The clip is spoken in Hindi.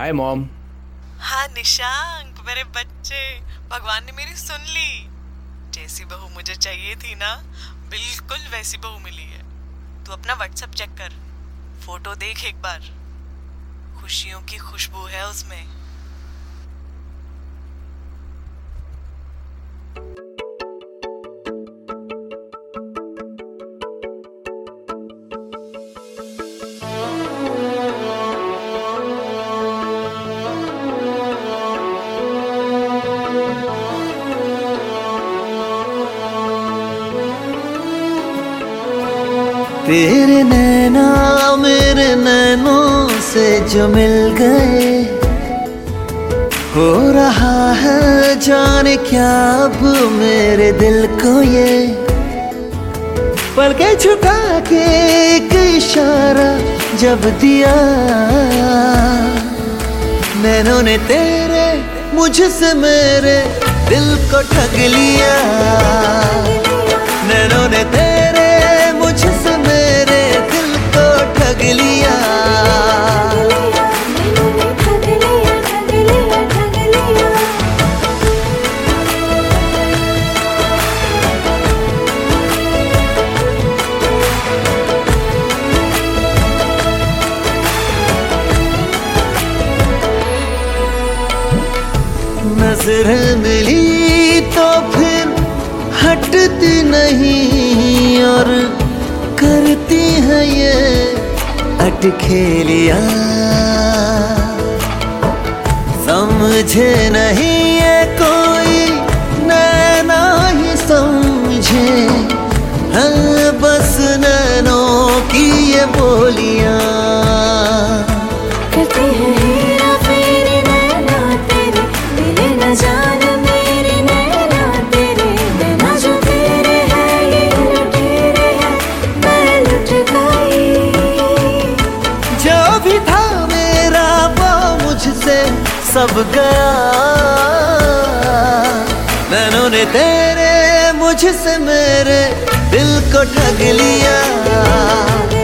Hi mom. हाँ निशांक, मेरे बच्चे, भगवान ने मेरी सुन ली। जैसी बहू मुझे चाहिए थी ना, बिल्कुल वैसी बहू मिली है। तू अपना व्हाट्सएप चेक कर, फोटो देख एक बार, खुशियों की खुशबू है उसमें। तेरे नैना मेरे नैनों से जो मिल गए, हो रहा है जाने क्या अब मेरे दिल को ये। पलकें झुका के एक इशारा जब दिया, नैनों ने तेरे मुझसे मेरे दिल को ठग लिया। नैनों ने तेरे मुझसे मेरे दिल को ठग लिया। नजर मिली तो फिर हटती नहीं, और करती है ये अटखेलियां। समझे नहीं ये कोई, नैना ही समझे, है बस नैनों की ये बोलियां। करते हैं हेरा फेरी नैना तेरे, मिले न जान मेरे नैना तेरे। नैना जो तेरे हैं ये लुटेरे हैं, मैं लुट गई। जो भी था मेरा वो मुझसे सब गया। नैनों ने तेरे मुझसे मेरे दिल को ठग लिया।